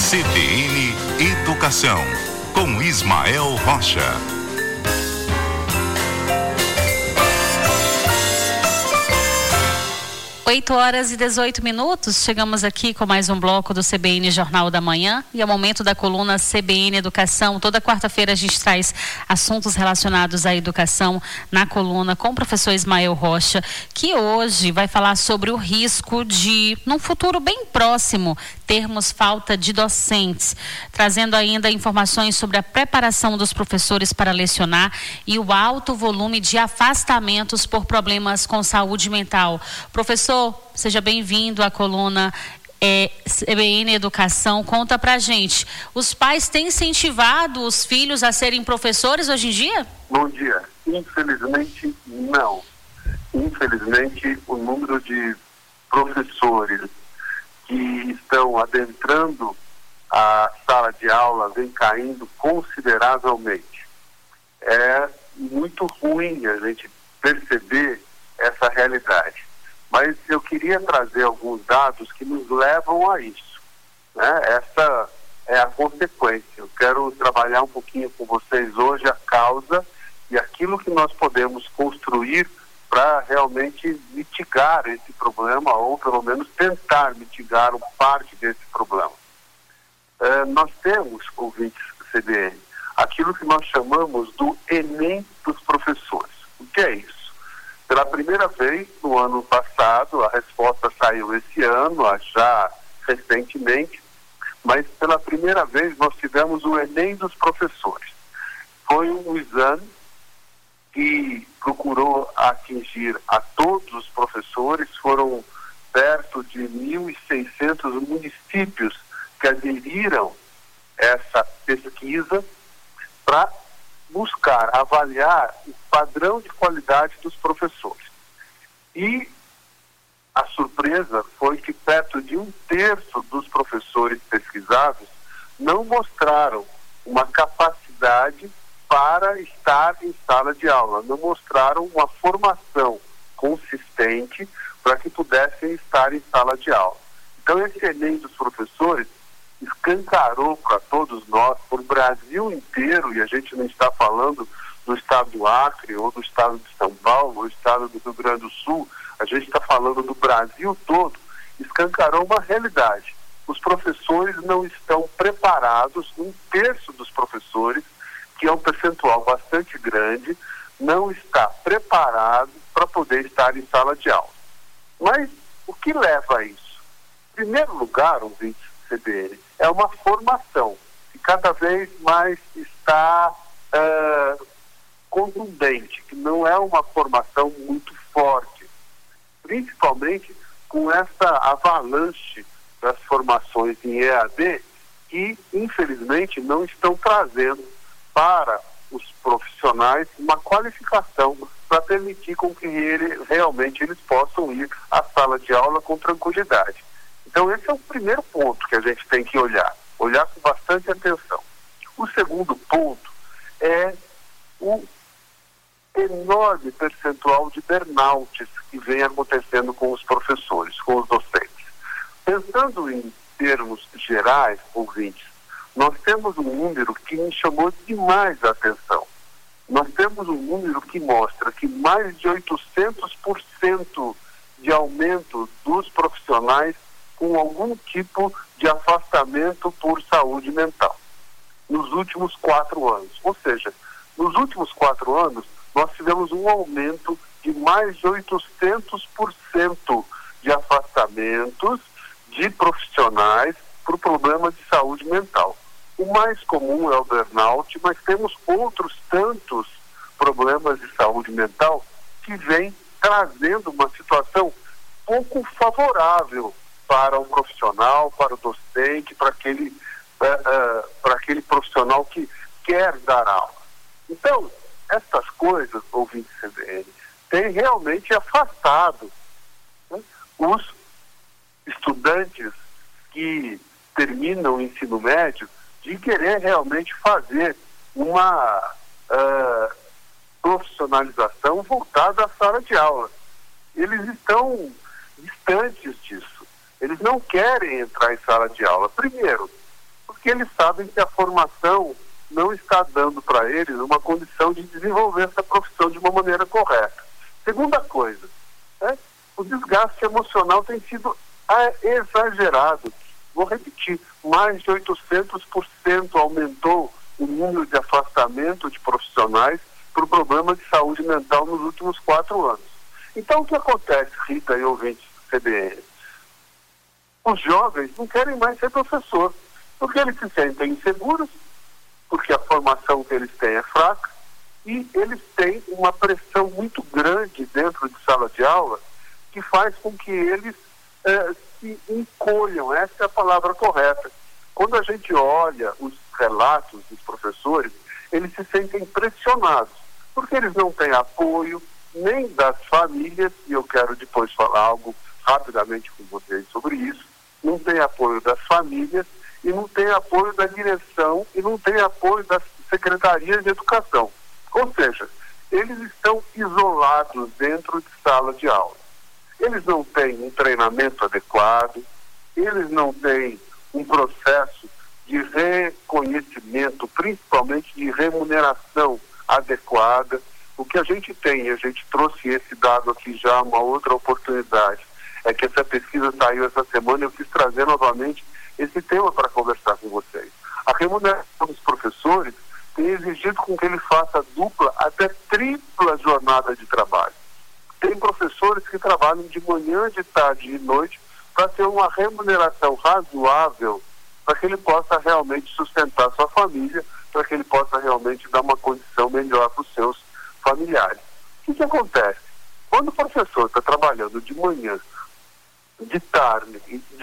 CBN Educação, com Ismael Rocha. 8h18, chegamos aqui com mais um bloco do CBN Jornal da Manhã e é o momento da coluna CBN Educação. Toda quarta-feira a gente traz assuntos relacionados à educação na coluna com o professor Ismael Rocha, que hoje vai falar sobre o risco de, num futuro bem próximo, termos falta de docentes, trazendo ainda informações sobre a preparação dos professores para lecionar e o alto volume de afastamentos por problemas com saúde mental. Professor, seja bem-vindo à coluna CBN Educação. Conta pra gente, os pais têm incentivado os filhos a serem professores hoje em dia? Bom dia. Infelizmente, não. Infelizmente, o número de professores que estão adentrando a sala de aula vem caindo consideravelmente. É muito ruim a gente perceber essa realidade. Mas eu queria trazer alguns dados que nos levam a isso, né? Essa é a consequência. Eu quero trabalhar um pouquinho com vocês hoje a causa e aquilo que nós podemos construir para realmente mitigar esse problema, ou pelo menos tentar mitigar uma parte desse problema. Nós temos, ouvintes do CBN, aquilo que nós chamamos do Enem dos professores. O que é isso? Pela primeira vez, no ano passado, a resposta saiu esse ano, já recentemente, mas pela primeira vez nós tivemos o Enem dos professores. Foi um exame que procurou atingir a todos os professores, foram perto de 1.600 municípios que aderiram a essa pesquisa para buscar avaliar o padrão de qualidade dos professores. E a surpresa foi que perto de 1/3 dos professores pesquisados não mostraram uma capacidade para estar em sala de aula, não mostraram uma formação consistente para que pudessem estar em sala de aula. Então esse Enem dos professores escancarou para todos nós, por Brasil inteiro, e a gente não está falando do estado do Acre, ou do estado de São Paulo, ou do estado do Rio Grande do Sul, a gente está falando do Brasil todo, escancarou uma realidade. Os professores não estão preparados, 1/3 dos professores, que é um percentual bastante grande, não está preparado para poder estar em sala de aula. Mas o que leva a isso? Em primeiro lugar, ouvintes do CBN, é uma formação que cada vez mais está contundente, que não é uma formação muito forte, principalmente com essa avalanche das formações em EAD que, infelizmente, não estão trazendo para os profissionais uma qualificação para permitir com que realmente eles possam ir à sala de aula com tranquilidade. Então esse é o primeiro ponto que a gente tem que olhar com bastante atenção. O segundo ponto é o enorme percentual de burnouts que vem acontecendo com os professores, com os docentes. Pensando em termos gerais, ouvintes, nós temos um número que me chamou demais a atenção. Nós temos um número que mostra que mais de 800% de aumento dos profissionais com algum tipo de afastamento por saúde mental nos últimos 4 anos. Ou seja, nos últimos 4 anos, nós tivemos um aumento de mais de 800% de afastamentos de profissionais por problema de saúde mental. O mais comum é o burnout, mas temos outros tantos problemas de saúde mental que vêm trazendo uma situação pouco favorável para o profissional, para o docente, para aquele profissional que quer dar aula. Então, essas coisas, ouvintes CBN, têm realmente afastado, né, os estudantes que terminam o ensino médio de querer realmente fazer uma profissionalização voltada à sala de aula. Eles estão distantes disso. Eles não querem entrar em sala de aula. Primeiro, porque eles sabem que a formação não está dando para eles uma condição de desenvolver essa profissão de uma maneira correta. Segunda coisa, o desgaste emocional tem sido exagerado. Vou repetir, mais de 800% aumentou o número de afastamento de profissionais por problema de saúde mental nos últimos 4 anos. Então, o que acontece, Rita e ouvintes do CBN? Os jovens não querem mais ser professor, porque eles se sentem inseguros, porque a formação que eles têm é fraca, e eles têm uma pressão muito grande dentro de sala de aula, que faz com que eles se encolham, essa é a palavra correta. Quando a gente olha os relatos dos professores, eles se sentem pressionados, porque eles não têm apoio nem das famílias, e eu quero depois falar algo rapidamente com vocês sobre isso, não tem apoio das famílias, e não tem apoio da direção, e não tem apoio das secretarias de educação. Ou seja, eles estão isolados dentro de sala de aula. Eles não têm um treinamento adequado, eles não têm um processo de reconhecimento, principalmente de remuneração adequada. O que a gente tem, a gente trouxe esse dado aqui já, uma outra oportunidade, é que essa pesquisa saiu essa semana e eu quis trazer novamente esse tema para conversar com vocês. A remuneração dos professores tem exigido com que ele faça dupla, até tripla jornada de trabalho. Tem professores que trabalham de manhã, de tarde e de noite para ter uma remuneração razoável, para que ele possa realmente sustentar sua família, para que ele possa realmente dar uma condição melhor para os seus familiares. O que acontece? Quando o professor está trabalhando de manhã, de tarde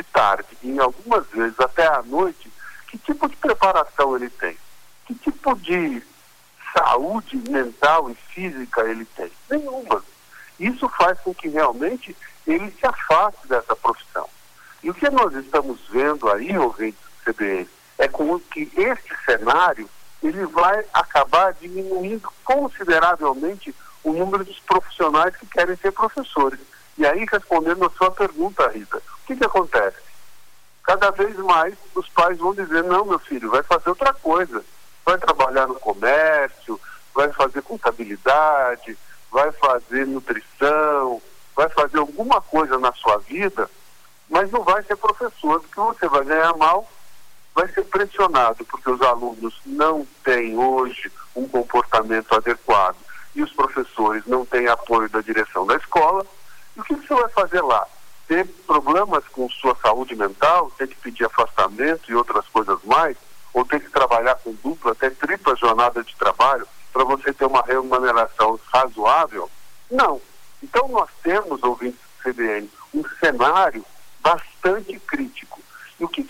e em algumas vezes até à noite, que tipo de preparação ele tem? Que tipo de saúde mental e física ele tem? Nenhuma. Isso faz com que realmente ele se afaste dessa profissão. E o que nós estamos vendo aí, ouvintes do CBN, é como que este cenário ele vai acabar diminuindo consideravelmente o número dos profissionais que querem ser professores. E aí, respondendo a sua pergunta, Rita, o que acontece? Cada vez mais os pais vão dizer, não, meu filho, vai fazer outra coisa. Vai trabalhar no comércio, vai fazer contabilidade, vai fazer nutrição, vai fazer alguma coisa na sua vida, mas não vai ser professor, porque você vai ganhar mal, vai ser pressionado, porque os alunos não têm hoje um comportamento adequado e os professores não têm apoio da direção da escola. E o que você vai fazer lá? Ter problemas com sua saúde mental, ter que pedir afastamento e outras coisas mais, ou ter que trabalhar com dupla, até tripla jornada de trabalho para você ter uma remuneração razoável? Não. Então nós temos, ouvintes do CBN, um cenário bastante crítico. E o que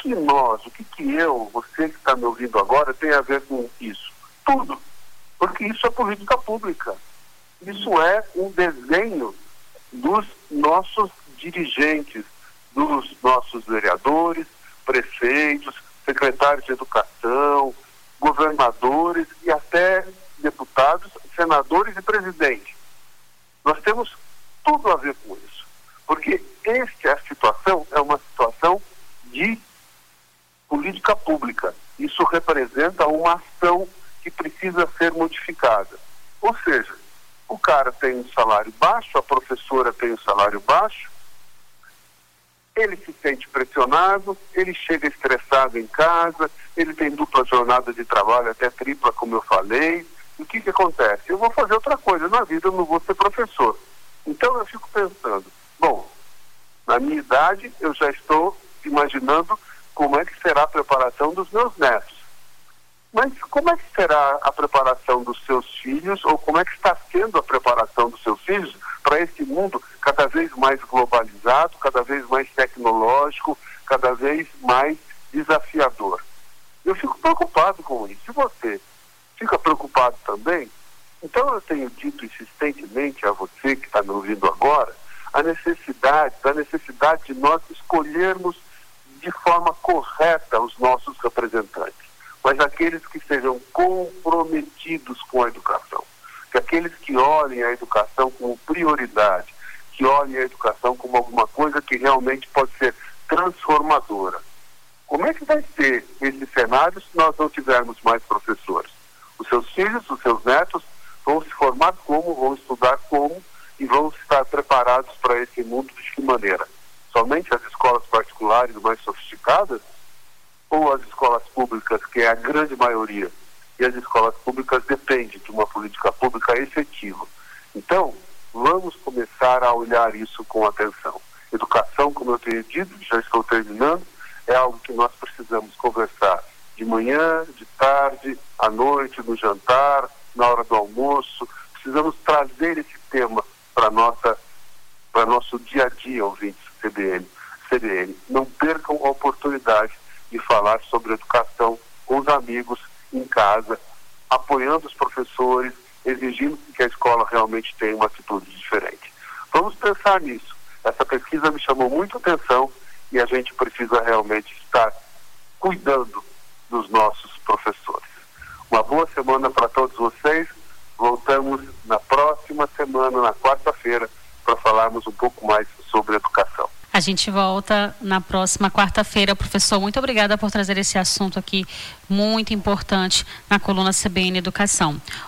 eu, você que está me ouvindo agora, tem a ver com isso? Tudo. Porque isso é política pública. Isso é um desenho dos nossos dirigentes, dos nossos vereadores, prefeitos, secretários de educação, governadores e até deputados, senadores e presidentes. Nós temos tudo a ver com isso, porque esta situação é uma situação de política pública. Isso representa uma ação que precisa ser modificada. Ou seja, o cara tem um salário baixo, a professora tem um salário baixo, ele se sente pressionado, ele chega estressado em casa, ele tem dupla jornada de trabalho, até tripla, como eu falei. E o que acontece? Eu vou fazer outra coisa na vida, eu não vou ser professor. Então eu fico pensando, bom, na minha idade eu já estou imaginando como é que será a preparação dos meus netos. Mas como é que será a preparação dos seus filhos, ou como é que está sendo a preparação dos seus filhos para esse mundo cada vez mais globalizado, cada vez mais tecnológico, cada vez mais desafiador? Eu fico preocupado com isso. E você fica preocupado também? Então eu tenho dito insistentemente a você que está me ouvindo agora, a necessidade de nós escolhermos de forma correta os nossos representantes, mas aqueles que sejam comprometidos com a educação, que aqueles que olhem a educação como prioridade, que olhem a educação como alguma coisa que realmente pode ser transformadora. Como é que vai ser esse cenário se nós não tivermos mais professores? Os seus filhos, os seus netos vão se formar como, vão estudar como e vão estar preparados para esse mundo de que maneira? Somente as escolas particulares mais sofisticadas ou as escolas públicas, que é a grande maioria? E as escolas públicas dependem de uma política pública efetiva. Então, vamos começar a olhar isso com atenção. Educação, como eu tenho dito, já estou terminando, é algo que nós precisamos conversar de manhã, de tarde, à noite, no jantar, na hora do almoço. Precisamos trazer esse tema para nosso dia a dia, ouvintes CBN. Não percam a oportunidade de falar sobre educação com os amigos, em casa, apoiando os professores, exigindo que a escola realmente tenha uma atitude diferente. Vamos pensar nisso. Essa pesquisa me chamou muito a atenção e a gente precisa realmente estar cuidando dos nossos professores. Uma boa semana para todos vocês. Voltamos na próxima semana, na quarta-feira, para falarmos um pouco mais sobre educação. A gente volta na próxima quarta-feira. Professor, muito obrigada por trazer esse assunto aqui muito importante na coluna CBN Educação.